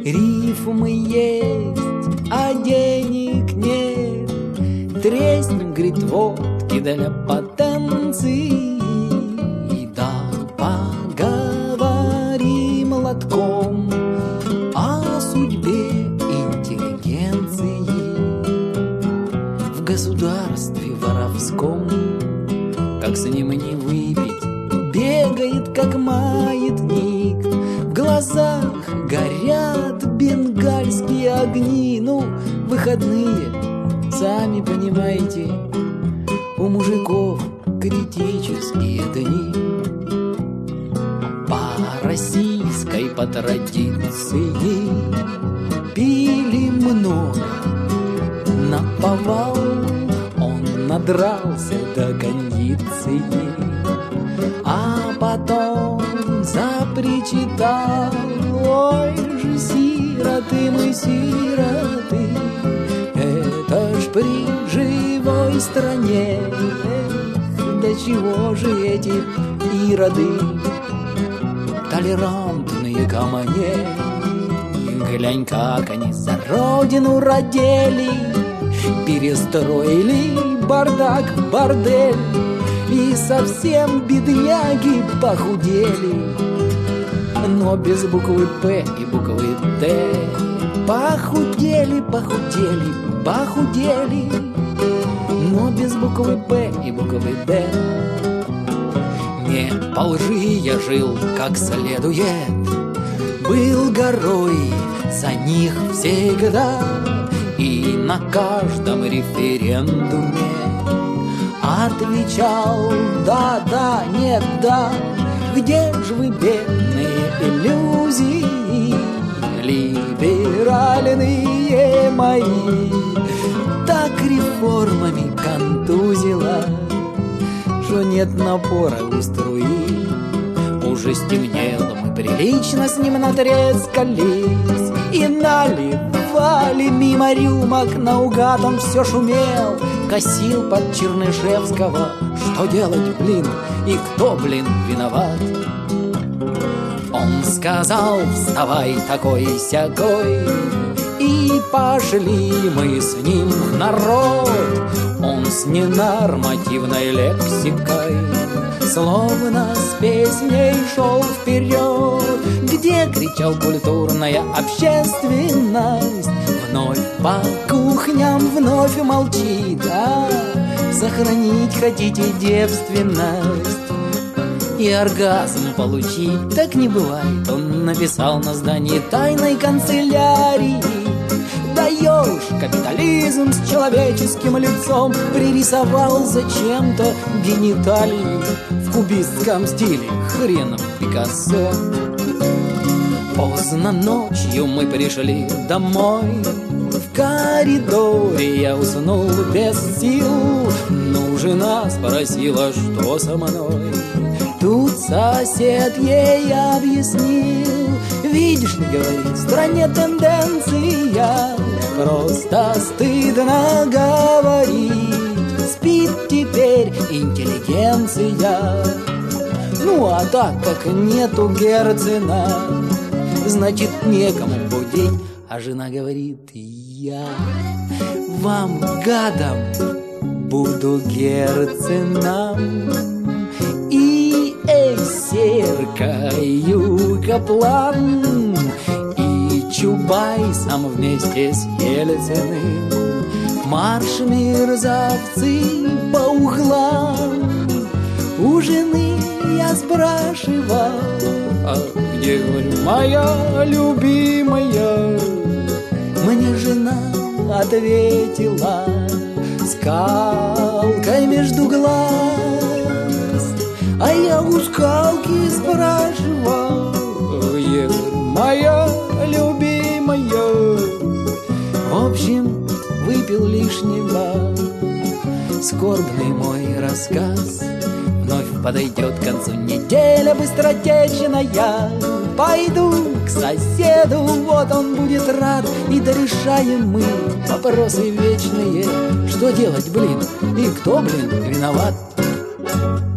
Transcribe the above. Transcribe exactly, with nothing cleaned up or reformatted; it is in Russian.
Рифмы есть, а денег нет. Треснем, говорит, водки для потенции. Да поговорим лотком о судьбе интеллигенции. В государстве воровском, как с ним не выпить, бегает, как маятник. В глазах горят бенгальские огни. Ну, выходные, сами понимаете, у мужиков критические дни. По российской, по традиции, пили много наповал. Он надрался до кондиции, а потом запричитал: ой же, сироты мы, сироты, это ж при живой стране. Эх, до чего же эти ироды толерантные ко мне? Глянь, как они за родину родили, перестроили бардак, бордель, и совсем бедняги похудели. Но без буквы П и буквы Д похудели, похудели, похудели. Но без буквы П и буквы Д. Не по лжи я жил как следует, был горой за них всегда. И на каждом референдуме отвечал: да, да, нет, да. Где ж вы, бедные иллюзии, либеральные мои? Так реформами контузило, что нет напора у струи. Уже стемнело, мы прилично с ним натрескались и наливали мимо рюмок наугад. Он все шумел, косил под Чернышевского. Что делать, блин, и кто, блин, виноват? Он сказал: вставай такой-сякой, и пошли мы с ним в народ. Он с ненормативной лексикой, словно с песней шел вперед, где кричал: культурная общественность вновь по кухням вновь молчит. А сохранить хотите девственность и оргазм получить? Так не бывает. Он написал на здании тайной канцелярии: даешь капитализм с человеческим лицом. Пририсовал зачем-то гениталии в кубистском стиле, хренов Пикассо. Поздно ночью мы пришли домой, в коридоре я уснул без сил. Ну, жена спросила, что со мной. Тут сосед ей объяснил: видишь ли, говорит, в стране тенденция, просто стыдно говорить, спит теперь интеллигенция. Ну, а так как нету Герцена, значит, некому будить. А жена говорит: я вам, гадам, буду Герценом. И эсеркаю Каплан и Чубайсом вместе с Ельциным. Марш, мерзавцы, по углам. У жены я спрашивал: а где, говорю, моя любимая? Мне жена ответила скалкой между глаз. А я у скалки спрашивал: где, говорю, моя любимая? В общем, выпил лишнего. Скорбный мой рассказ вновь подойдет к концу. Неделя быстротечная. Пойду к соседу, вот он будет рад. И дорешаем мы вопросы вечные. Что делать, блин, и кто, блин, виноват?